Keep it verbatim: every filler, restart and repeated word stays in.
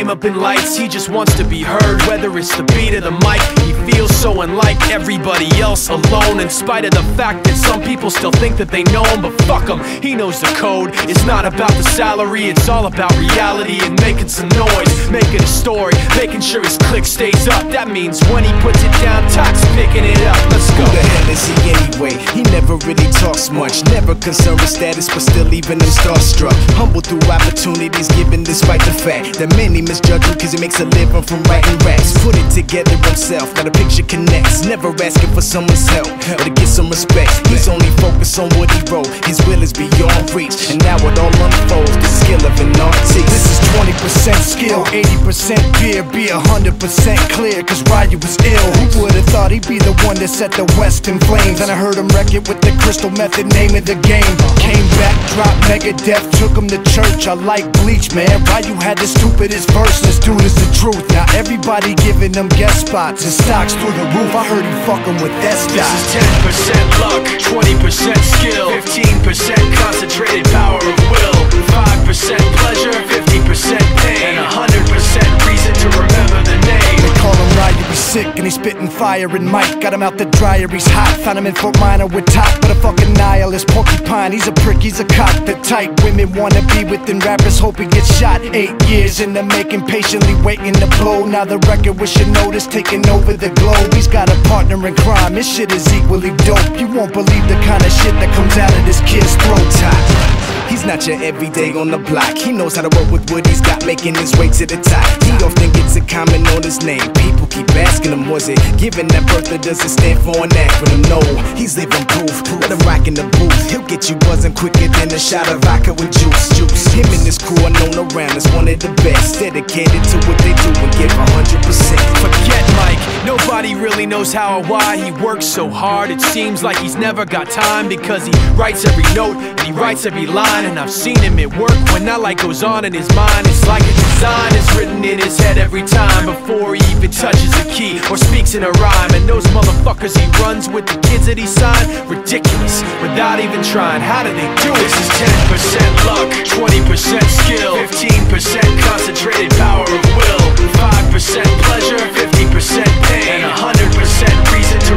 dim up in lights, he just wants to be heard. Whether it's the beat or the mic, he feels so unlike everybody else, alone. In spite of the fact that some people still think that they know him, but fuck him, he knows the code. It's not about the salary, it's all about reality and making some noise, making a story, making sure his click stays up. That means when he puts it down, Tox picking it up. Let's go. Who the hell is he anyway? He never really talks much, never concerned with status, but still leaving him starstruck. Humble through opportunities given despite the fact that many misjudge him cause he makes a living from writing raps. Put it together himself, got a picture connects, never asking for someone's help or to get some respect. He's only focused on what he wrote, his will is beyond reach, and now it all unfolds, the skill of an artist. This is twenty percent skill, eighty percent beer, be one hundred percent clear, cause Ryu was ill. Who would've thought he'd be the one that set the West in flames? And I heard him wreck it with the Crystal Method, name of the game. Came back, dropped Megadeth, took him to church. I like Bleach, man. Ryu had the stupidest verse, this dude is the truth. Now everybody giving them guest spots and stocks through the roof. I heard he fucking with that stock. This is ten percent luck, twenty percent skill, fifteen percent concentrated power of will, five percent pleasure, fifty percent pain, and one hundred percent reason to remember the name. They call him Ryu, he's sick and he's spitting fire. And Mike got him out the dryer, he's hot. Found him in Fort Minor with top, but a fucking nihilist porcupine. He's a prick, he's a cock. The type women wanna be within rappers, hope he gets shot. Eight years in the making, patiently waiting to blow. Now the record with your notice taking over the globe. He's got a partner in crime, his shit is equally dope. You won't believe the kind of shit that comes out of this kid's throat. He's not your everyday on the block. He knows how to work with what he's got, making his way to the top. He often gets a comment on his name. People keep asking him, was it given that birth or does it stand for an acronym? No, he's living proof. Let him rock in the booth. He'll get you buzzing quicker than a shot of vodka with juice. Juice. Him and his crew are known around as one of the best, dedicated to what they do and give one hundred percent. Forget Mike, nobody really knows how or why he works so hard. It seems like he's never got time because he writes every note and he writes every line. And I've seen him at work when that light goes on in his mind. It's like a design is written in his head every time before he even touches a key or speaks in a rhyme. And those motherfuckers he runs with, the kids that he signed, ridiculous, without even trying. How do they do it? This is ten percent luck, twenty percent skill, fifteen percent concentrated power of will, five percent pleasure, fifty percent pain, and one hundred percent reason to